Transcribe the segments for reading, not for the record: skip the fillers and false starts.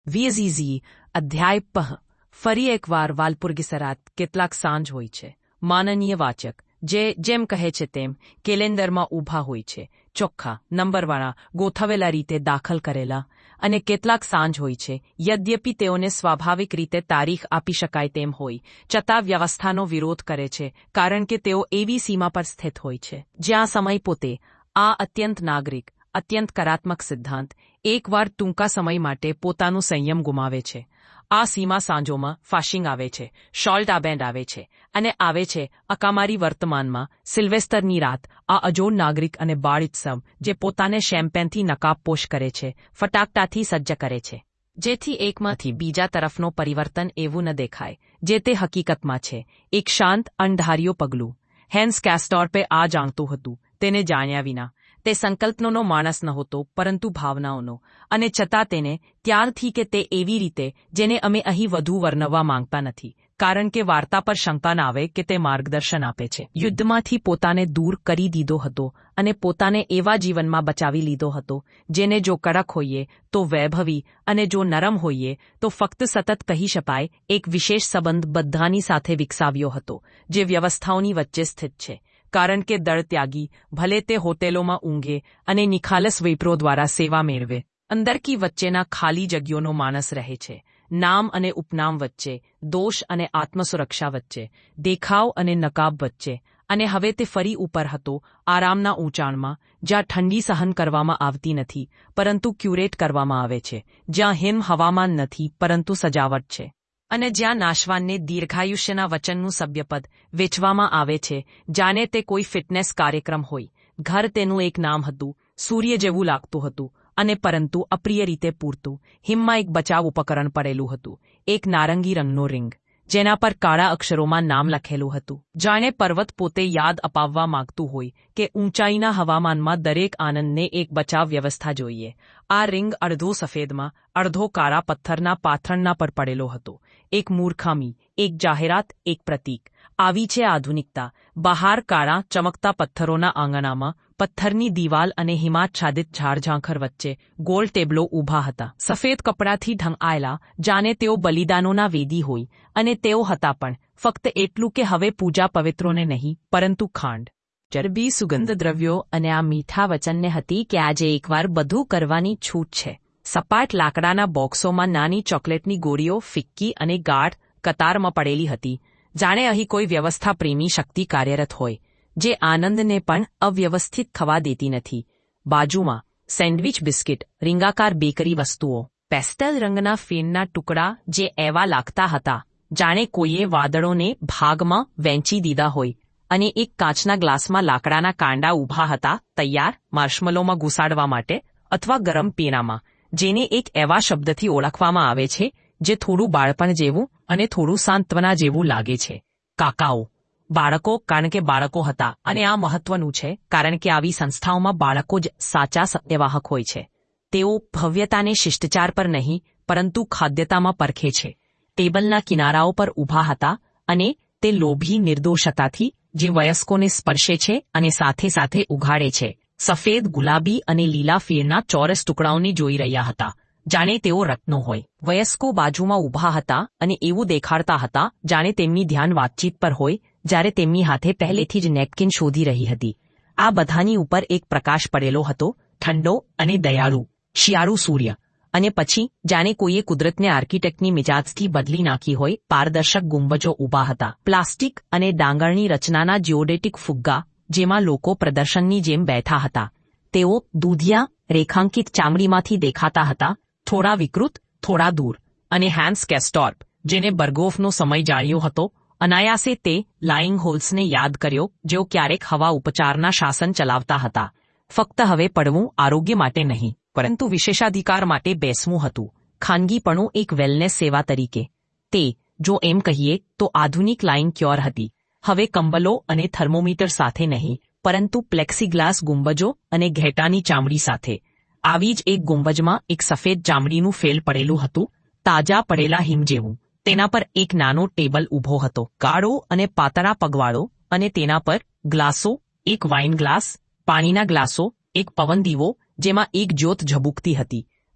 વીએઝીઝી અધ્યાય પહ ફરી એકવાર વાલપુર્ગીસરાત કેટલાક સાંજ હોય છે. માનનીય વાચક જેમ કહે છે તેમ કેલેન્ડરમાં ઊભા હોય છે, ચોખ્ખા નંબરવાળા ગોઠવેલા રીતે દાખલ કરેલા, અને કેટલાક સાંજ હોય છે. યદ્યપિ તેઓને સ્વાભાવિક રીતે તારીખ આપી શકાય તેમ હોય છતાં વ્યવસ્થાનો વિરોધ કરે છે, કારણ કે તેઓ એવી સીમા પર સ્થિત હોય છે જ્યાં સમય પોતે, આ અત્યંત નાગરિક, અત્યંત કરાત્મક સિદ્ધાંત, એકવાર ટૂંકા સમય માટે પોતાનું સંયમ ગુમાવે છે. આ સીમા સાંજોમાં ફાશિંગ આવે છે, શોલ્ટ આબેન્ડ આવે છે, અને આવે છે અકામારી વર્તમાનમાં સિલ્વેસ્ટરની રાત, આ અજોડ નાગરિક અને બાળ ઉત્સવ જે પોતાને શેમ્પેનથી નકાબપોશ કરે છે, ફટાકડાથી સજ્જ કરે છે, જેથી એકમાંથી બીજા તરફનો પરિવર્તન એવું ન દેખાય જે તે હકીકતમાં છે. એક શાંત અણધાર્યું પગલું. હેન્સ કેસ્ટોર્પે આ જાણતું હતું, તેને જાણ્યા વિના. તે સંકલ્પનો માણસ નહોતો, પરંતુ ભાવનાઓનો, અને છતાં તેને ત્યારથી કે તે એવી રીતે જેને અમે અહીં વધુ વર્ણવવા માંગતા નથી, કારણ કે વાર્તા પર શંકા ના આવે કે તે માર્ગદર્શન આપે છે. યુદ્ધમાંથી પોતાને દૂર કરી દીધો હતો અને પોતાને એવા જીવનમાં બચાવી લીધો હતો જેને જો કડક હોઈએ તો વૈભવી, અને જો નરમ હોઈએ તો ફક્ત સતત કહી શકાય એક વિશેષ સંબંધ બધાની સાથે વિકસાવ્યો હતો જે વ્યવસ્થાઓની વચ્ચે સ્થિત છે. કારણ કે દળત્યાગી ભલે તે હોટેલોમાં ઊંઘે અને નિખાલસ વિપ્રો દ્વારા સેવા મેળવે, અંદર કી વચ્ચેના ખાલી જગ્યોનો માણસ રહે છે, નામ અને ઉપનામ વચ્ચે, દોષ અને આત્મસુરક્ષા વચ્ચે, દેખાવ અને નકાબ વચ્ચે. અને હવે તે ફરી ઉપર હતો, આરામના ઊંચાણમાં, જ્યાં ઠંડી સહન કરવામાં આવતી નથી પરંતુ ક્યુરેટ કરવામાં આવે છે, જ્યાં હિમ હવામાન નથી પરંતુ સજાવટ છે, અને જ્યાં નાશવાનને દીર્ઘાયુષ્યના વચનનું સભ્યપદ વેચવામાં આવે છે જાણે તે કોઈ ફિટનેસ કાર્યક્રમ હોય. ઘર તેનું એક નામ હતું, સૂર્ય જેવું લાગતું હતું, અને પરંતુ અપ્રિય રીતે પૂરતું. હિમમાં એક બચાવ ઉપકરણ પડેલું હતું, એક નારંગી રંગનો રિંગ, જેના પર કાળા અક્ષરોમાં નામ લખેલું હતું, જાણે પર્વત પોતે યાદ અપાવવા માંગતું હોય કે ઊંચાઈના હવામાનમાં દરેક આનંદને એક બચાવ વ્યવસ્થા જોઈએ. આ રિંગ અડધો સફેદમાં, અડધો કાળા પથ્થરના પાથરણા પર પડેલો હતો. એક મૂર્ખામી, એક જાહેરાત, એક પ્રતીક. આવી છે આધુનિકતા. બહાર કાળા ચમકતા પથ્થરોના આંગણામાં, પથ્થરની દિવાલ અને હિમાચ્છાદિત ઝાડઝાંખર વચ્ચે ગોળ ટેબલો ઊભા હતા, સફેદ કપડાથી ઢંકાયેલા, જાણે તેઓ બલિદાનોના વેદી હોય. અને તેઓ હતા પણ ફક્ત એટલું કે હવે પૂજા પવિત્રોને નહીં પરંતુ ખાંડ, ચરબી, સુગંધ દ્રવ્યો અને આ મીઠા વચનને હતી કે આજે એકવાર બધું કરવાની છૂટ છે. સપાટ લાકડાના બોક્સોમાં નાની ચોકલેટની ગોળીઓ ફિક્કી અને ગાઢ કતારમાં પડેલી હતી, જાણે અહીં કોઈ વ્યવસ્થા પ્રેમી શક્તિ કાર્યરત હોય જે આનંદને પણ અવ્યવસ્થિત ખવા દેતી નથી. બાજુમાં સેન્ડવિચ, બિસ્કિટ, રીંગાકાર બેકરી વસ્તુઓ, પેસ્ટલ રંગના ફીણના ટુકડા જે એવા લાગતા હતા જાણે કોઈએ વાદળોને ભાગમાં વહેંચી દીધા હોય, અને એક કાચના ગ્લાસમાં લાકડાના કાંડા ઊભા હતા, તૈયાર માર્શમલોમાં ઘુસાડવા માટે, અથવા ગરમ પીણામાં, જેને એક એવા શબ્દથી ઓળખવામાં આવે છે જે થોડું બાળપણ જેવું અને થોડું સાંત્વના જેવું લાગે છે, કાકાઓ. બાળકો, કારણ કે બાળકો હતા, અને આ મહત્વનું છે કારણ કે આવી સંસ્થાઓમાં બાળકો જ સાચા સત્યવાહક હોય છે. તેઓ ભવ્યતાને શિષ્ટાચાર પર નહીં પરંતુ ખાદ્યતામાં પરખે છે. ટેબલના કિનારાઓ પર ઊભા હતા, અને તે લોભી નિર્દોષતાથી જે વયસ્કોને સ્પર્શે છે અને સાથે સાથે ઉઘાડે છે, સફેદ, ગુલાબી અને લીલા ફીણના ચોરસ ટુકડાઓને જોઈ રહ્યા હતા, જાણે તેઓ રત્નો હોય. વયસ્કો બાજુમાં ઊભા હતા અને એવું દેખાડતા હતા જાણે તેમની ધ્યાન વાતચીત પર હોય, જ્યારે તેમની હાથે પહેલેથી જ નેપકિન શોધી રહી હતી. આ બધાની ઉપર એક પ્રકાશ પડેલો હતો, ઠંડો અને દયાળુ, શિયાળુ સૂર્ય. અને પછી જાણે કોઈએ કુદરતને આર્કિટેક્ટની મિજાજથી બદલી નાખી હોય, પારદર્શક ગુંબજો ઊભા હતા, પ્લાસ્ટિક અને ડાંગરની રચનાના જીઓડેટિક ફુગ્ગા જેમાં લોકો પ્રદર્શનની જેમ બેઠા હતા. તેઓ દૂધિયા, રેખાંકિત ચામડીમાંથી દેખાતા હતા, થોડા વિકૃત, થોડા દૂર. અને હેન્સ કેસ્ટોર્પ, જેને બર્ગોફનો સમય જાણ્યો હતો, અનાયાસે તે લાઇંગ હોલ્સને યાદ કર્યો જેઓ ક્યારેક હવા ઉપચારના શાસન ચલાવતા હતા. ફક્ત હવે પડવું આરોગ્ય માટે નહીં પરંતુ વિશેષાધિકાર માટે બેસવું હતું, ખાનગીપણું એક વેલનેસ સેવા તરીકે. તે, જો એમ કહીએ તો આધુનિક લાઇન ક્યોર હતી, હવે કંબલો અને થર્મોમીટર સાથે નહીં પરંતુ પ્લેક્સીગ્લાસ ગુંબજો અને ઘેટાની ચામડી સાથે. આવી જ એક ગુંબજમાં એક સફેદ ચામડીનું ફેલ પડેલું હતું, તાજા પડેલા હિમ જેવું. તેના પર એક નાનો ટેબલ ઊભો હતો, કાળો અને પાતળા પગવાળો, અને તેના પર ગ્લાસો, એક વાઇન ગ્લાસ, પાણીના ગ્લાસો, એક પવન દીવો જેમાં એક જ્યોત ઝબૂકતી હતી,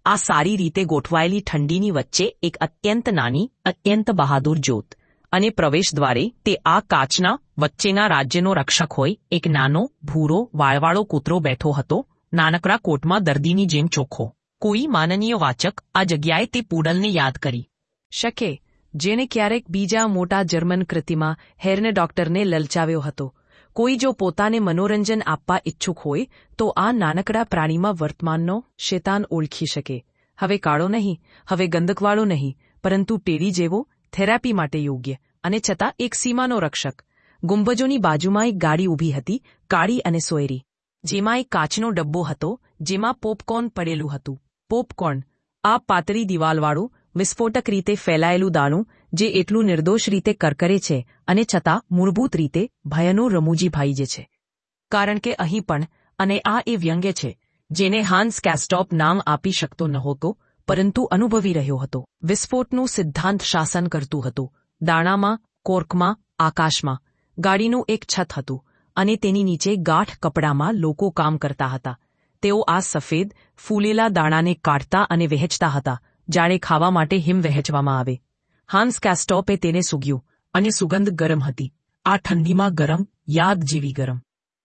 આ સારી રીતે ગોઠવાયેલી ઠંડીની વચ્ચે એક અત્યંત નાની, અત્યંત બહાદુર જ્યોત, અને પ્રવેશદ્વારે તે આ કાચના વચ્ચેના રાજ્યનો રક્ષક હોય એક નાનો, ભૂરો, વાળવાળો કૂતરો બેઠો હતો, નાનકડા કોટમાં દર્દીની જેમ ચોખ્ખો. કોઈ માનનીય વાચક આ જગ્યાએ તે પૂડલને યાદ કરી શકે, જેણે ક્યારેક બીજા મોટા જર્મન કૃતિમાં હેરને ડોક્ટરને લલચાવ્યો હતો. કોઈ જો પોતાને મનોરંજન આપવા ઇચ્છુક હોય તો આ નાનકડા પ્રાણીમાં વર્તમાનનો શેતાન ઓળખી શકે. હવે કાળો નહીં, હવે ગંધકવાળો નહીં, પરંતુ ટેડી જેવો, થેરાપી માટે યોગ્ય, અને છતાં એક સીમાનો રક્ષક. ગુંબજોની બાજુમાં એક ગાડી ઊભી હતી, કાળી અને સોયરી, જેમાં એક કાચનો ડબ્બો હતો જેમાં પોપકોર્ન પડેલું હતું. પોપકોર્ન, આ પાતળી દિવાલવાળું, વિસ્ફોટક રીતે ફેલાયેલું દાણું જે એટલું નિર્દોષ રીતે કરકરે છે અને છતાં મૂળભૂત રીતે ભયનો રમૂજી ભાઈ જે છે. કારણ કે અહીં પણ, અને આ એ વ્યંગ્ય છે જેને હાન્સ કેસ્ટોપ નામ આપી શકતો નહોતો પરંતુ અનુભવી રહ્યો હતો. વિસ્ફોટનું સિદ્ધાંત શાસન કરતું હતું. દાણામાં, કોર્કમાં, આકાશમાં. ગાડીનું એક છત હતું અને તેની નીચે ગાઢ કપડામાં લોકો કામ કરતા હતા. તેઓ આ સફેદ, ફૂલેલા દાણાને કાઢતા અને વહેંચતા હતા, જાણે ખાવા માટે હિમ વહેંચવામાં આવે. હાન્સ કેસ્ટોપે તેને સૂંઘ્યું, અને સુગંધ ગરમ હતી. આ ઠંડીમાં ગરમ, યાદ જેવી ગરમ.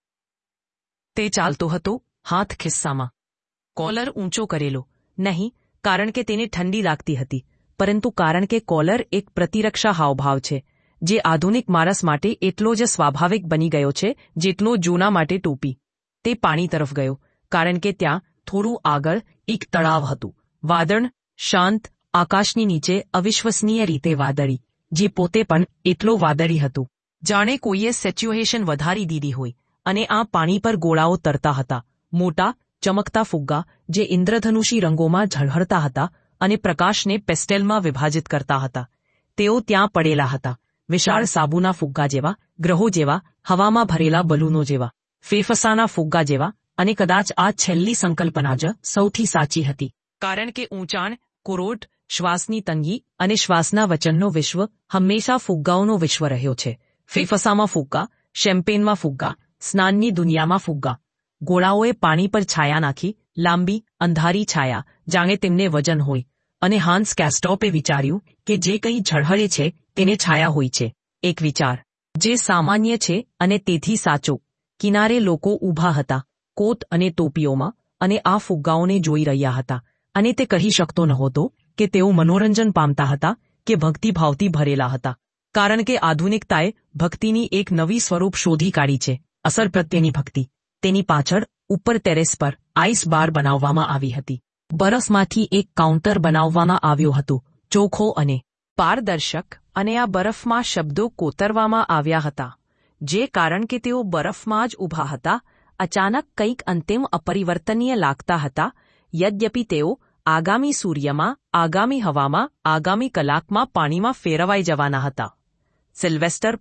તે ચાલતો હતો, હાથ ખિસ્સામાં, કોલર ઊંચો કરેલો, નહીં કારણ કે તેને ઠંડી લાગતી હતી, પરંતુ કારણ કે કોલર એક પ્રતિરક્ષા હાવભાવ છે જે આધુનિક માણસ માટે એટલો જ સ્વાભાવિક બની ગયો છે જેટલો જૂના માટે ટોપી. તે પાણી તરફ ગયો, કારણ કે ત્યાં થોડું આગળ એક તળાવ હતું. વાદળ, શાંત, આકાશની નીચે અવિશ્વસનીય રીતે વાદળી, જે પોતે પણ એટલો વાદળી હતું જાણે કોઈએ સેચ્યુએશન વધારી દીધી હોય. અને આ પાણી પર ગોળાઓ તરતા હતા, મોટા, ચમકતા ફુગ્ગા જે ઇન્દ્રધનુષી રંગોમાં ઝળહળતા હતા અને પ્રકાશને પેસ્ટેલમાં વિભાજિત કરતા હતા. તેઓ ત્યાં પડેલા હતા, વિશાળ સાબુના ફુગ્ગા જેવા, ગ્રહો જેવા, હવામાં ભરેલા બલૂનો જેવા, ફેફસાના ફુગ્ગા જેવા. અને કદાચ આ છેલ્લી સંકલ્પના જ સૌથી સાચી હતી, કારણ કે ઊંચાણ, કોરોટ, શ્વાસની તંગી અને શ્વાસના વચનનો વિશ્વ હંમેશા ફુગ્ગાઓનો વિશ્વ રહ્યો છે. ફેફસામાં ફુગ્ગા, શેમ્પેનમાં ફુગ્ગા, સ્નાનની દુનિયામાં ફુગ્ગા. ગોળાઓએ પાણી પર છાયા નાખી, લાંબી, અંધારી છાયા, જાણે તેમને વજન હોય. અને હાન્સ કેસ્ટોપે વિચાર્યું કે જે કંઈ ઝળહળે છે તેને છાયા હોય છે. એક વિચાર જે સામાન્ય છે અને તેથી સાચો. કિનારે લોકો ઊભા હતા, કોટ અને ટોપીઓમાં, અને આ ફુગ્ગાઓને જોઈ રહ્યા હતા. અને તે કહી શકતો નહોતો કે તેઓ મનોરંજન પામતા હતા કે ભક્તિભાવથી ભરેલા હતા, કારણ કે આધુનિકતાએ ભક્તિની એક નવી સ્વરૂપ શોધી કાઢી છે, અસર પ્રત્યેની ભક્તિ. તેની પાછળ, ઉપર ટેરેસ પર, આઈસ બાર બનાવવામાં આવી હતી. બરફમાંથી એક કાઉન્ટર બનાવવામાં આવ્યો હતો, ચોખ્ખો અને પારદર્શક, અને આ બરફમાં શબ્દો કોતરવામાં આવ્યા હતા, જે કારણ કે તેઓ બરફમાં જ ઊભા હતા, અચાનક કંઈક અંતિમ અપરિવર્તનીય લાગતા હતા, યદ્યપિ તેઓ આગામી સૂર્યમાં, આગામી હવામાં, આગામી કલાકમાં પાણીમાં ફેરવાઈ જવાના હતા. સિલ્વેસ્ટર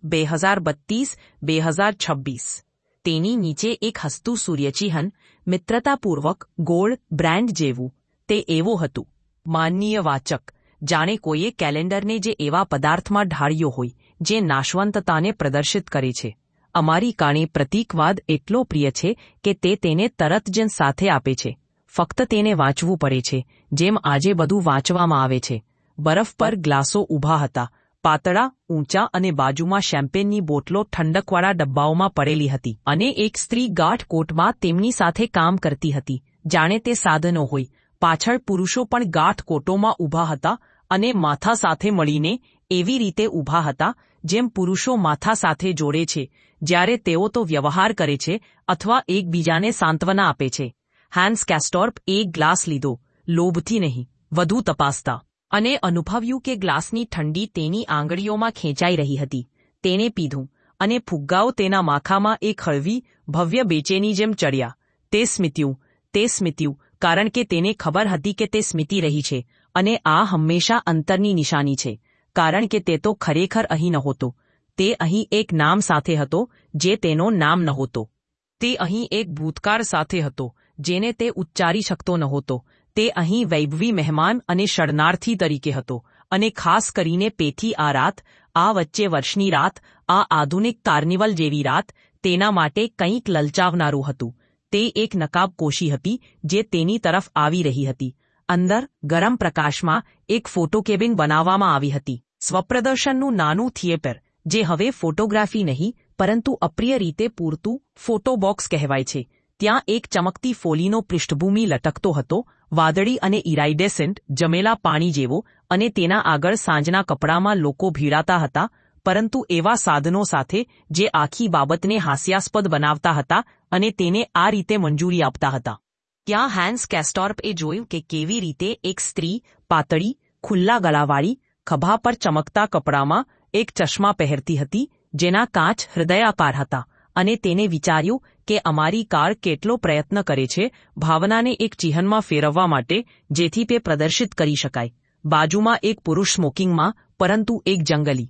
2032-2026. તેની નીચે એક હસતું સૂર્યચિહ્ન, મિત્રતાપૂર્વક, ગોળ, બ્રેન્ડ જેવું. તે એવું હતું, માનનીય વાચક, જાણે કોઈએ કેલેન્ડરને જે એવા પદાર્થમાં ઢાળ્યો હોય જે નાશવંતતાને પ્રદર્શિત કરે છે. અમારી કાને પ્રતીકવાદ એટલો પ્રિય છે કે તે તેને તરત જ સાથે આપે છે. ફક્ત તેને વાંચવું પડે છે, જેમ આજે બધું વાંચવામાં આવે છે. બરફ પર ગ્લાસો ઊભા હતા, પાતળા, ઊંચા, અને બાજુમાં શેમ્પેનની બોટલો ઠંડકવાળા ડબ્બાઓમાં પડેલી હતી. અને એક સ્ત્રી ગાઢ કોટમાં તેમની સાથે કામ કરતી હતી, જાણે તે સાધનો હોય. પાછળ પુરુષો પણ ગાઢ કોટોમાં ઊભા હતા અને માથા સાથે મળીને એવી રીતે ઊભા હતા જેમ પુરુષો માથા સાથે જોડે છે જ્યારે તેઓ તો વ્યવહાર કરે છે અથવા એકબીજાને સાંત્વના આપે છે. હાન્સ કેસ્ટોપ એક ગ્લાસ લીધો, લોભથી નહીં, વધુ તપાસતા, અને અનુભવ્યું કે ગ્લાસની ઠંડી તેની આંગળીઓમાં ખેંચાઈ રહી હતી. તેને પીધું, અને ફુગ્ગાઓ તેના માથામાં એક હળવી, ભવ્ય બેચેની જેમ ચડ્યા. તે સ્મિત્યું, કારણ કે તેને ખબર હતી કે તે સ્મિતી રહી છે, અને આ હંમેશા અંતરની નિશાની છે, કારણ કે તે તો ખરેખર અહીં નહોતો. તે અહીં એક નામ સાથે હતો જે તેનો નામ નહોતો. તે અહીં એક ભૂતકાળ સાથે હતો જેને તે ઉચ્ચારી શકતો નહોતો. તે અહીં વૈભવી મહેમાન અને શરણાર્થી તરીકે હતો, અને ખાસ કરીને પેથી આ રાત, આ વચ્ચે વર્ષની રાત, આ આધુનિક કાર્નિવલ જેવી રાત, તેના માટે કંઈક લલચાવનારું હતું. તે એક નકાબપોશી હતી જે તેની તરફ આવી રહી હતી, અંદર ગરમ પ્રકાશમાં એક ફોટો કેબિન બનાવવામાં આવી હતી. સ્વપ્રદર્શનનું નાનું થિયેટર, જે હવે ફોટોગ્રાફી નહીં પરંતુ અપ્રિય રીતે પૂરતું ફોટો બોક્સ કહેવાય છે. ત્યાં એક ચમકતી ફોલીનો પૃષ્ઠભૂમિ લટકતો હતો, વાદળી અને ઇરાઇડેસન્ટ જમેલા પાણી જેવો, અને તેના આગળ સાંજના કપડામાં લોકો ભીડાતા હતા, પરંતુ એવા સાધનો સાથે જે આખી બાબતને હાસ્યાસ્પદ બનાવતા હતા અને તેને આ રીતે મંજૂરી આપતા હતા. ત્યાં હેન્સ કેસ્ટોર્પે જોયું કે કેવી રીતે એક સ્ત્રી પાતળી, ખુલ્લા ગળાવાળી, ખભા પર ચમકતા કપડામાં એક ચશ્મા પહેરતી હતી, જેના કાચ હૃદયાકાર હતા, અને તેને વિચાર્યું કે અમારી કાર કેટલો પ્રયત્ન કરે છે ભાવનાને એક ચિહ્નમાં ફેરવવા માટે, જેથી તે પ્રદર્શિત કરી શકાય. બાજુમાં એક પુરુષ સ્મોકિંગમાં, પરંતુ એક જંગલી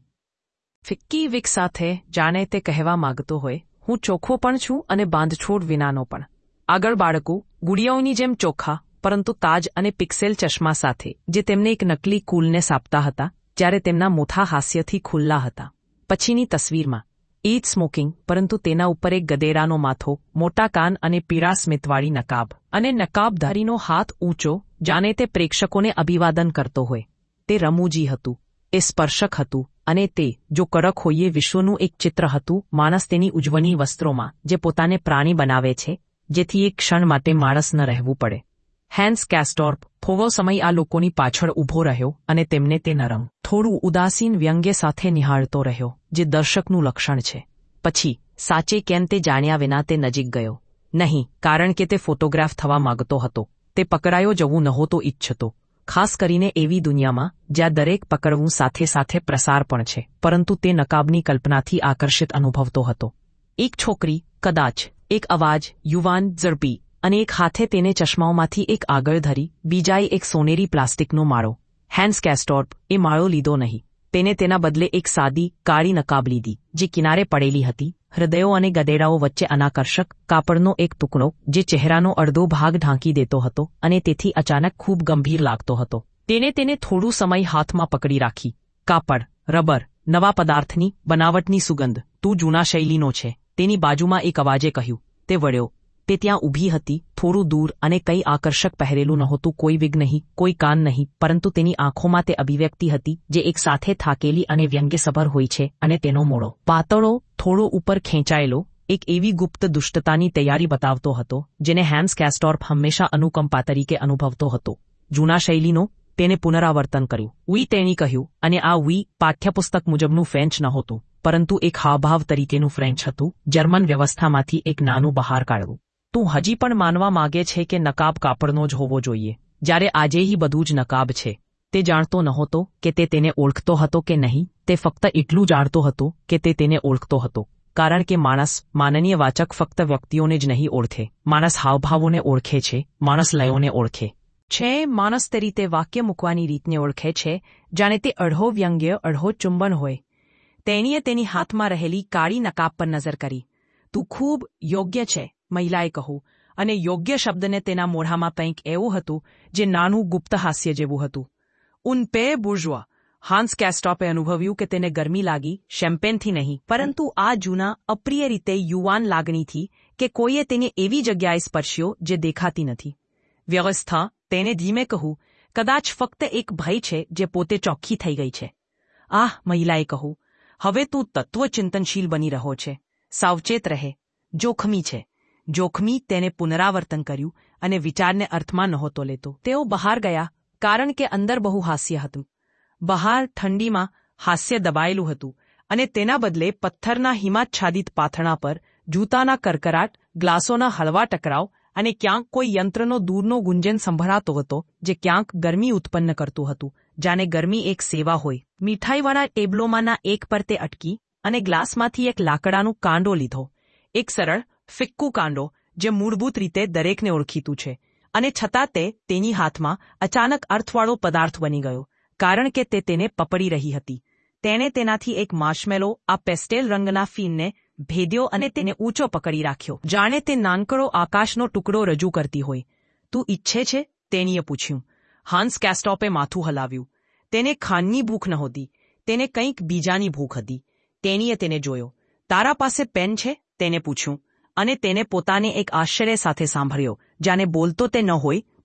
ફિક્કી વિક સાથે, જાણે તે કહેવા માંગતો હોય, હું ચોખ્ખો પણ છું અને બાંધછોડ વિનાનો પણ. આગળ બાળકો ગુડિયાઓની જેમ ચોખ્ખા, પરંતુ તાજ અને પિક્સેલ ચશ્મા સાથે, જે તેમને એક નકલી કૂલનેસ આપતા હતા, જ્યારે તેમના મોથા હાસ્યથી ખુલ્લા હતા. પછીની તસવીરમાં એ જ સ્મોકિંગ, પરંતુ તેના ઉપર એક ગધેડાનો માથો, મોટા કાન અને પીળા સ્મિતવાળી નકાબ, અને નકાબધારીનો હાથ ઊંચો, જાણે તે પ્રેક્ષકોને અભિવાદન કરતો હોય. તે રમૂજી હતું, એ સ્પર્શક હતું, અને તે, જો કડક હોઈએ, વિશ્વનું એક ચિત્ર હતું, માણસ તેની ઉજ્જવળ વસ્ત્રોમાં, જે પોતાને પ્રાણી બનાવે છે, જેથી એક ક્ષણ માટે માણસ ન રહેવું પડે. હેન્સ કેસ્ટોર્પ થોડો સમય આ લોકોની પાછળ ઊભો રહ્યો અને તેમને તે નરમ, થોડું ઉદાસીન વ્યંગ્ય સાથે નિહાળતો રહ્યો, જે દર્શકનું લક્ષણ છે. પછી, સાચે કેમ તે જાણ્યા વિના તે નજીક ગયો. નહીં કારણ કે તે ફોટોગ્રાફ થવા માંગતો હતો, તે પકડાયો જવું નહોતો ઈચ્છતો, ખાસ કરીને એવી દુનિયામાં જ્યાં દરેક પકડવું સાથે સાથે પ્રસાર પણ છે, પરંતુ તે નકાબની કલ્પનાથી આકર્ષિત અનુભવતો હતો. એક છોકરી, કદાચ એક અવાજ, યુવાન, ઝડપી, અને એક હાથે તેને ચશ્માઓમાંથી એક આગળ ધરી, બીજાએ એક સોનેરી પ્લાસ્ટિકનો માળો. હેન્સ કેસ્ટોર્પ એ માળો લીધો નહીં, તેને તેના બદલે એક સાદી, કાળી નકાબ લીધી, જે કિનારે પડેલી હતી, હૃદયો અને ગધેડાઓ વચ્ચે અનાકર્ષક કાપડનો એક ટુકડો, જે ચહેરાનો અડધો ભાગ ઢાંકી દેતો હતો અને તેથી અચાનક ખૂબ ગંભીર લાગતો હતો. તેને થોડું સમય હાથમાં પકડી રાખી. કાપડ, રબર, નવા પદાર્થની બનાવટની સુગંધ. તું જૂના શૈલીનો છે, તેની બાજુમાં એક અવાજે કહ્યું. તે વળ્યો. તે ત્યાં ઊભી હતી, થોડું દૂર, અને કંઈ આકર્ષક પહેરેલું નહોતું, કોઈ વિગ નહીં, કોઈ કાન નહીં, પરંતુ તેની આંખોમાં તે અભિવ્યક્તિ હતી જે એક સાથે થાકેલી અને વ્યંગ્યસભર હોય છે, અને તેનો મોડો, પાતળો, થોડો ઉપર ખેંચાયેલો, એક એવી ગુપ્ત દુષ્ટતાની તૈયારી બતાવતો હતો, જેને હેન્સ કેસ્ટોર્પ હંમેશા અનુકંપા તરીકે અનુભવતો હતો. જૂના શૈલીનો, તેને પુનરાવર્તન કર્યું. વી, તેણી કહ્યું, અને આ વી પાઠ્યપુસ્તક મુજબનું ફ્રેન્ચ નહોતું, પરંતુ એક હાવભાવ તરીકેનું ફ્રેન્ચ હતું, જર્મન વ્યવસ્થામાંથી એક નાનું બહાર કાઢવું. તું હજી પણ માનવા માંગે છે કે નકાબ કાપડનો જ હોવો જોઈએ, જ્યારે આજે બધું જ નકાબ છે. તે જાણતો નહોતો કે તે તેને ઓળખતો હતો કે નહીં, તે ફક્ત એટલું જાણતો હતો કે તે તેને ઓળખતો હતો, કારણ કે માણસ, માનનીય વાચક, ફક્ત વ્યક્તિઓને જ નહીં ઓળખે, માણસ હાવભાવોને ઓળખે છે, માણસ લયોને ઓળખે છે, માણસ તે રીતે વાક્ય મૂકવાની રીતને ઓળખે છે, જાણે તે અડધો વ્યંગ્ય, અડધો ચુંબન હોય. તેણીએ તેની હાથમાં રહેલી કાળી નકાબ પર નજર કરી. તું ખૂબ યોગ્ય છે, મહિલાએ કહ્યું, અને યોગ્ય શબ્દને તેના મોઢામાં કંઈક એવું હતું જે નાનું ગુપ્ત હાસ્ય જેવું હતું. ઉન પે બુર્જવા. હાન્સ કેસ્ટોર્પે અનુભવ્યું કે તેને ગરમી લાગી, શેમ્પેનથી નહીં, પરંતુ આ જૂના, અપ્રિય રીતે યુવાન લાગણીથી, કે કોઈએ તેને એવી જગ્યાએ સ્પર્શ્યો જે દેખાતી નથી. વ્યવસ્થા, તેને ધીમે કહું, કદાચ ફક્ત એક ભય છે જે પોતે ચોખ્ખી થઈ ગઈ છે. આહ, મહિલાએ કહ્યું, હવે તું તત્વચિંતનશીલ બની રહ્યો છે. સાવચેત રહે, જોખમી છે. જોખમી, તેને પુનરાવર્તન કર્યું, અને વિચારને અર્થમાં નહોતો લેતો. તેઓ બહાર ગયા, કારણ કે અંદર બહુ હાસ્ય હતું. બહાર ઠંડીમાં હાસ્ય દબાયેલું હતું, અને તેના બદલે પથ્થરના હિમાચ્છાદિત પાથરણા પર જૂતાના કરકરાટ, ગ્લાસોના હળવા ટકરાવ, અને ક્યાંક કોઈ યંત્રનો દૂરનો ગુંજન સંભળાતો હતો, જે ક્યાંક ગરમી ઉત્પન્ન કરતું હતું, જાણે ગરમી એક સેવા હોય. મીઠાઈવાળા ટેબલોમાંના એક પર તે અટકી, અને ગ્લાસમાંથી એક લાકડાનું કાંડો લીધો. એક સરળ, ફિક્કું કાંડો, જે મૂળભૂત રીતે દરેકને ઓળખીતું છે, અને છતાં તે તેની હાથમાં અચાનક અર્થવાળો પદાર્થ બની ગયો, કારણ કે તે તેને પપડી રહી હતી. તેણે તેનાથી એક માર્શમેલો, આ પેસ્ટેલ રંગના ફીણને ભેદ્યો અને તેને ઊંચો પકડી રાખ્યો, જાણે તે નાનકડો આકાશનો ટુકડો રજૂ કરતી હોય. તું ઈચ્છે છે? તેણીએ પૂછ્યું. હાન્સ કેસ્ટોર્પે માથું હલાવ્યું. તેને ખાનની ભૂખ નહોતી, તેને કંઈક બીજાની ભૂખ હતી. તેણીએ તેને જોયો. તારા પાસે પેન છે? તેને પૂછ્યું, અને તેને પોતાને એક આશ્ચર્ય સાથે સાંભળ્યો, જાણે બોલતો તે ન હોય,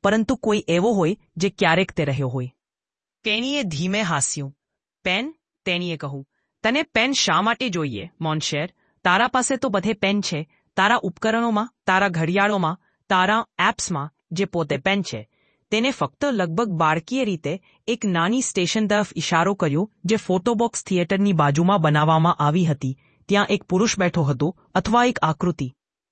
પરંતુ કોઈ એવો હોય જે ક્યારેક તે રહ્યો હોય. તેણીએ ધીમે હાસ્યું. પેન? તેણીએ કહ્યું. તને પેન શા માટે જોઈએ, મોન્શેર? તારા પાસે તો બધે પેન છે, તારા ઉપકરણોમાં, તારા ઘડિયાળોમાં, તારા એપ્સમાં, જે પોતે પેન છે. તેને ફક્ત લગભગ બાળકીય રીતે એક નાની સ્ટેશન તરફ ઇશારો કર્યો જે ફોટોબોક્સ થિયેટરની બાજુમાં બનાવવામાં આવી હતી. ત્યાં એક પુરુષ બેઠો હતો અથવા એક આકૃતિ.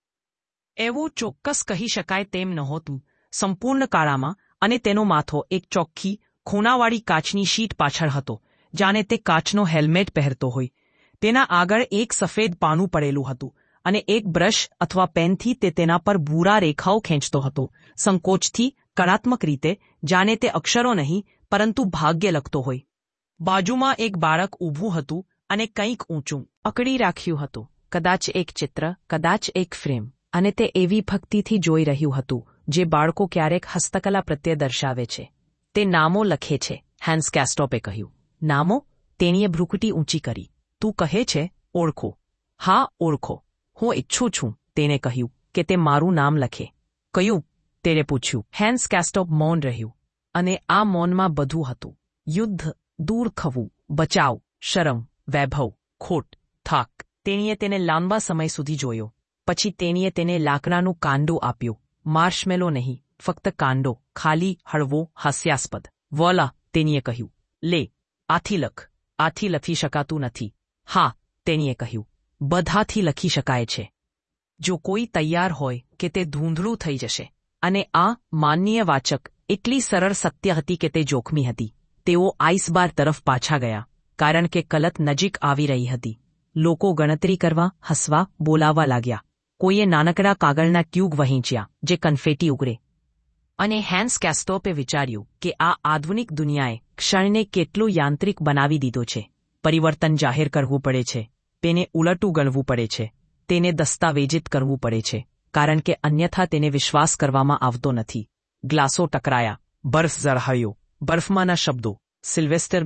એવું ચોક્કસ કહી શકાય તેમ નહોતું. સંપૂર્ણ કાળામાં, અને તેનો માથો એક ચોખ્ખી ખૂણાવાળી કાચની શીટ પાછળ હતો, જાણે તે કાચનો હેલ્મેટ પહેરતો હોય. તેના આગળ એક સફેદ પાનું પડેલું હતું અને એક બ્રશ અથવા પેનથી તે તેના પર ભૂરા રેખાઓ ખેંચતો હતો, સંકોચથી, કળાત્મક રીતે, જાણે તે અક્ષરો નહીં પરંતુ ભાગ્ય લખતો હોય. બાજુમાં એક બાળક ઊભું હતું અને કંઈક ઊંચું પકડી રાખ્યું હતું, કદાચ એક ચિત્ર, કદાચ એક ફ્રેમ, અને તે એવી ભક્તિથી જોઈ રહ્યું હતું જે બાળકો ક્યારેક હસ્તકલા પ્રત્યે દર્શાવે છે. તે નામો લખે છે, હેન્સ કેસ્ટોપે કહ્યું. નામો? તેણીએ ભ્રુકુટી ઊંચી કરી. તું કહે છે, ઓળખો? હા, ઓળખો. હું ઈચ્છું છું, તેને કહ્યું, કે તે મારું નામ લખે. કયું? તેણે પૂછ્યું. હેન્સ કેસ્ટોપ મૌન રહ્યું. અને આ મૌનમાં બધું હતું. યુદ્ધ, દૂર ખવું, બચાવ, શરમ, વૈભવ, ખોટ, થાક. તેણીએ તેને લાંબા સમય સુધી જોયો. પછી તેણીએ તેને લાકડાનું કાંડો આપ્યું. માર્શમેલો નહીં, ફક્ત કાંડો, ખાલી, હળવો, હાસ્યાસ્પદ. વોલા, તેણીએ કહ્યું. લે, આથી લખ. આથી લખી શકાતું નથી. હા, તેણીએ કહ્યું. બધાથી લખી શકાય છે. જો કોઈ તૈયાર હોય કે તે ધૂંધળું થઈ જશે. અને આ, માનનીય વાચક, એટલી સરળ સત્ય હતી કે તે જોખમી હતી. તેઓ આઈસબાર તરફ પાછા ગયા, કારણ કે કલત નજીક આવી રહી હતી. લોકો ગણતરી કરવા, હસવા, બોલાવવા લાગ્યા. કોઈએ નાનકડા કાગળના ટ્યુબ વહેંચ્યા જે કન્ફેટી ઉગરે. અને હેન્સ કેસ્ટોપે વિચાર્યું કે આ આધુનિક દુનિયાએ ક્ષણને કેટલું યાંત્રિક બનાવી દીધો છે. પરિવર્તન જાહેર કરવું પડે છે, તેને ઉલટું ગણવું પડે છે, તેને દસ્તાવેજિત કરવું પડે છે, કારણ કે અન્યથા તેને વિશ્વાસ કરવામાં આવતો નથી. ગ્લાસો ટકરાયા, બરફ ઝળહળ્યો, બરફમાંના શબ્દો, સિલ્વેસ્ટર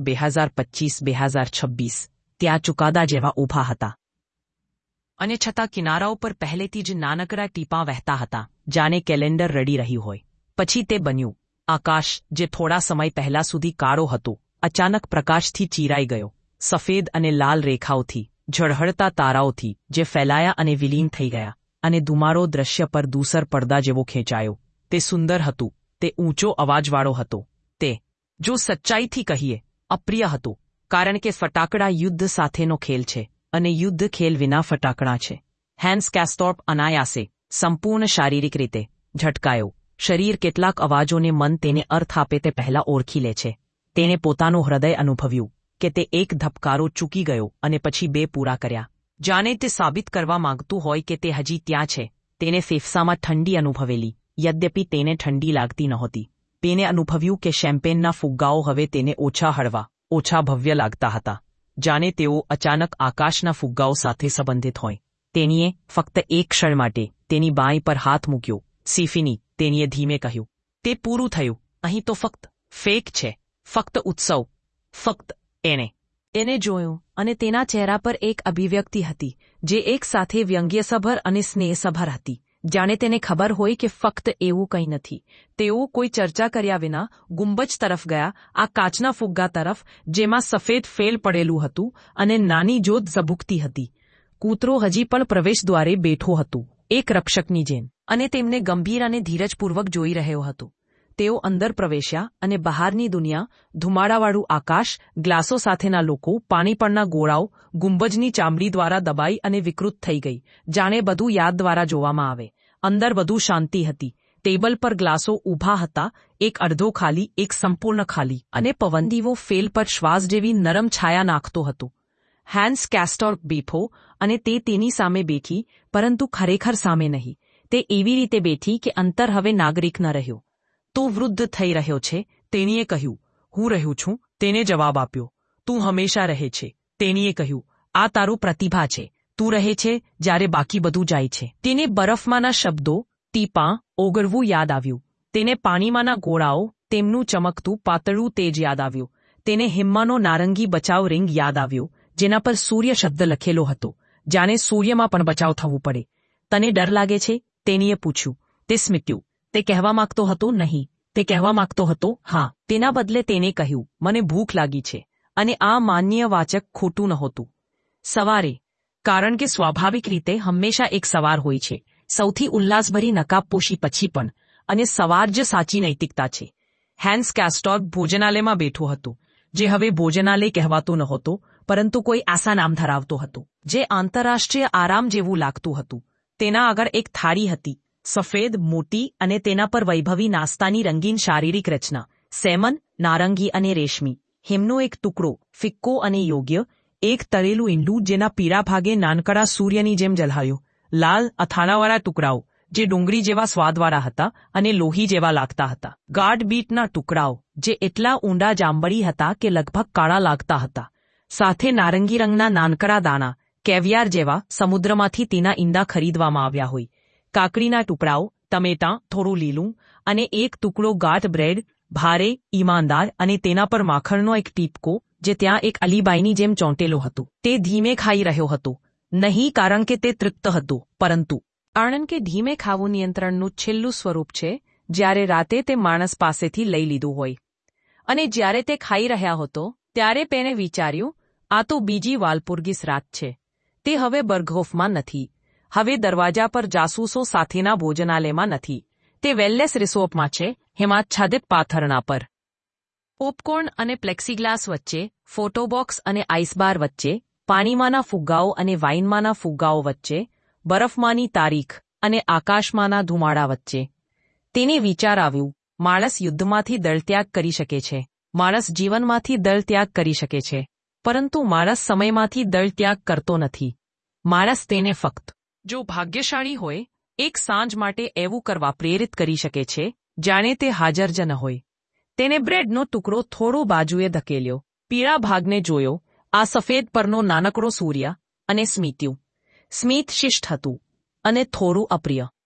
2025-2026, ત્યાં ચુકાદા જેવા ઊભા હતા. અને છતાં કિનારાઓ પર પહેલેથી જ નાનકડા ટીપાં વહેતા હતા, જાણે કેલેન્ડર રડી રહ્યું હોય. પછી તે બન્યું. આકાશ, જે થોડા સમય પહેલા સુધી કાળો હતો, અચાનક પ્રકાશથી ચીરાઈ ગયો. સફેદ અને લાલ રેખાઓથી, ઝળહળતા તારાઓથી, જે ફેલાયા અને વિલીન થઈ ગયા. અને ધુમાડો દ્રશ્ય પર દૂસર પડદા જેવો ખેંચાયો. તે સુંદર હતું, તે ઊંચો અવાજવાળો હતો, તે, જો સચ્ચાઈથી કહીએ, અપ્રિય હતો, કારણ કે ફટાકડા યુદ્ધ સાથેનો ખેલ છે, અને યુદ્ધ ખેલ વિના ફટાકડા છે. હેન્સ કેસ્ટોપ અનાયાસે, સંપૂર્ણ શારીરિક રીતે, ઝટકાયો. શરીર કેટલાક અવાજોને મન તેને અર્થ આપે તે પહેલા ઓળખી લે છે. તેને પોતાનું હૃદય અનુભવ્યું કે તે એક ધબકારો ચૂકી ગયો અને પછી બે પૂરા કર્યા. જાણે તે સાબિત કરવા માંગતું હોય કે તે હજી ત્યાં છે. તેને ફેફસામાં ઠંડી અનુભવેલી, યદ્યપિ તેને ઠંડી લાગતી નહોતી. તેને અનુભવ્યું કે શેમ્પેનના ફુગ્ગાઓ હવે તેને ઓછા હળવા, ઓછા ભવ્ય લાગતા હતા, જાણે તેઓ અચાનક આકાશના ફુગ્ગાઓ સાથે સંબંધિત હોય. તેણીએ ફક્ત એક ક્ષણ માટે તેની બાંય પર હાથ મૂક્યો. સિફિની, તેણીએ ધીમે કહ્યું. તે પૂરું થયું. અહીં તો ફક્ત ફેક છે, ફક્ત ઉત્સવ, ફક્ત એને જોયું, અને તેના ચહેરા પર એક અભિવ્યક્તિ હતી જે એક સાથે વ્યંગ્યસભર અને સ્નેહસભર હતી. જાણે તેને ખબર હોય કે ફક્ત એવું કંઈ નથી. તેઓ કોઈ ચર્ચા કર્યા વિના ગુંબજ તરફ ગયા, આ કાચના ફુગ્ગા તરફ જેમાં સફેદ ફેલ પડેલું હતું અને નાની જ્યોત ઝબૂકતી હતી. કૂતરો હજી પણ પ્રવેશદ્વારે બેઠો હતું, એક રક્ષકની જેમ, અને તેમને ગંભીર અને ધીરજપૂર્વક જોઈ રહ્યો હતો. તેઓ અંદર પ્રવેશ્યા અને બહારની દુનિયા, ધુમાડાવાળું આકાશ, ગ્લાસો સાથેના લોકો, પાણી પરના ગોળાઓ, ગુંબજની ચામડી દ્વારા દબાઈ અને વિકૃત થઈ ગઈ, જાણે બધું યાદ દ્વારા જોવામાં આવે. અંદર બધું શાંતિ હતી. ટેબલ પર ગ્લાસો ઊભા હતા, એક અડધો ખાલી, એક સંપૂર્ણ ખાલી, અને પવનદીવો ફેલ પર શ્વાસ જેવી નરમ છાયા નાખતો હતો. હેન્સ કેસ્ટોપ બેઠો, અને તે તેની સામે બેઠી, પરંતુ ખરેખર સામે નહીં. તે એવી રીતે બેઠી કે અંતર હવે નાગરિક ન રહ્યો. તું વૃદ્ધ થઈ રહ્યો છે, તેણીએ કહ્યું. હું રહ્યું છું, તેને જવાબ આપ્યો. તું હંમેશા રહે છે, તેણીએ કહ્યું. આ તારું પ્રતિભા છે. તું રહે છે જ્યારે બાકી બધું જાય છે. તેને બરફમાંના શબ્દો, ટીપાં, ઓગળવું યાદ આવ્યું. તેને પાણીમાંના ગોળાઓ, તેમનું ચમકતું પાતળું તેજ યાદ આવ્યું. તેને હિમ્માનો નારંગી બચાવ રિંગ યાદ આવ્યો, જેના પર સૂર્ય શબ્દ લખેલો હતો, જાણે સૂર્યમાં પણ બચાવ થવું પડે. તને ડર લાગે છે? તેણીએ પૂછ્યું. તે સ્મિત્યું. તે કહેવા માંગતો હતો નહીં, તે કહેવા માંગતો હતો હા. તેના બદલે તેને કહ્યું મને ભૂખ લાગી છે, અને આ માન્યવાચક ખોટું નહોતું. સવારે, કારણ કે સ્વાભાવિક રીતે હંમેશા એક સવાર હોય છે, સૌથી ઉલ્લાસભરી નકાબપોશી પછી પણ, અને સવાર જ સાચી નૈતિકતા છે. હેન્સ કેસ્ટોર ભોજનાલયમાં બેઠો હતો, જે હવે ભોજનાલય કહેવાતો નહોતો, પરંતુ કોઈ આશા નામ ધરાવતો હતો. જે આંતરરાષ્ટ્રીય આરામ જેવું લાગતું હતું. તેના આગળ એક થાળી હતી, સફેદ, મોટી, અને તેના પર વૈભવી નાસ્તાની રંગીન શારીરિક રચના, સેમન, નારંગી અને રેશમી. હિમનો એક ટુકડો, ફિક્કો અને યોગ્ય, એક તળેલું ઈંડું જેના પીળા ભાગે નાનકડા સૂર્યની જેમ ઝળહાયું, લાલ અથાણાવાળા ટુકડાઓ જે ડુંગળી જેવા સ્વાદવાળા હતા અને લોહી જેવા લાગતા હતા, ગાઢ બીટના ટુકડાઓ જે એટલા ઊંડા જાંબળી હતા કે લગભગ કાળા લાગતા હતા, સાથે નારંગી રંગના નાનકડા દાણા, કેવિયાર જેવા સમુદ્રમાંથી તેના ઈંડા ખરીદવામાં આવ્યા હોય, કાકડીના ટુકડાઓ, ટમેટાં, થોડું લીલું, અને એક ટુકડો ગાઢ બ્રેડ, ભારે, ઈમાનદાર, અને તેના પર માખણનો એક ટીપકો જે ત્યાં એક અલીબાઈની જેમ ચોંટેલો હતો. તે ધીમે ખાઈ રહ્યો હતો, નહીં કારણ કે તે તૃપ્ત હતો, પરંતુ કારણ કે ધીમે ખાવું નિયંત્રણનું છેલ્લું સ્વરૂપ છે, જ્યારે રાતે તે માણસ પાસેથી લઈ લીધું હોય. અને જ્યારે તે ખાઈ રહ્યા હતો ત્યારે તેને વિચાર્યું, આ તો બીજી વાલપુર્ગિસ રાત છે. તે હવે બર્ગહોફમાં નથી, હવે દરવાજા પર જાસૂસો સાથેના ભોજનાલયમાં નથી, તે વેલનેસ રિસોર્ટમાં છે, હિમાચ્છાદિત પાથરણા પર. પોપકોર્ન અને પ્લેક્સીગ્લાસ વચ્ચે, ફોટોબોક્સ અને આઈસબાર વચ્ચે, પાણીમાંના ફુગ્ગાઓ અને વાઇનમાંના ફુગ્ગાઓ વચ્ચે, બરફમાંની તારીખ અને આકાશમાંના ધુમાડા વચ્ચે. તેને વિચાર આવ્યું, માણસ યુદ્ધમાંથી દળત્યાગ કરી શકે છે, માણસ જીવનમાંથી દળત્યાગ કરી શકે છે, પરંતુ માણસ સમયમાંથી દળત્યાગ કરતો નથી. માણસ તેને ફક્ત, જો ભાગ્યશાળી હોય, એક સાંજ માટે એવું કરવા પ્રેરિત કરી શકે છે, જાણે તે હાજર જ ન હોય. તેને બ્રેડનો ટુકડો થોડો બાજુએ ધકેલ્યો, પીળા ભાગને જોયો, આ સફેદ પરનો નાનકડો સૂર્ય, અને સ્મિત્યું. સ્મિત શિષ્ટ હતું, અને થોડું અપ્રિય.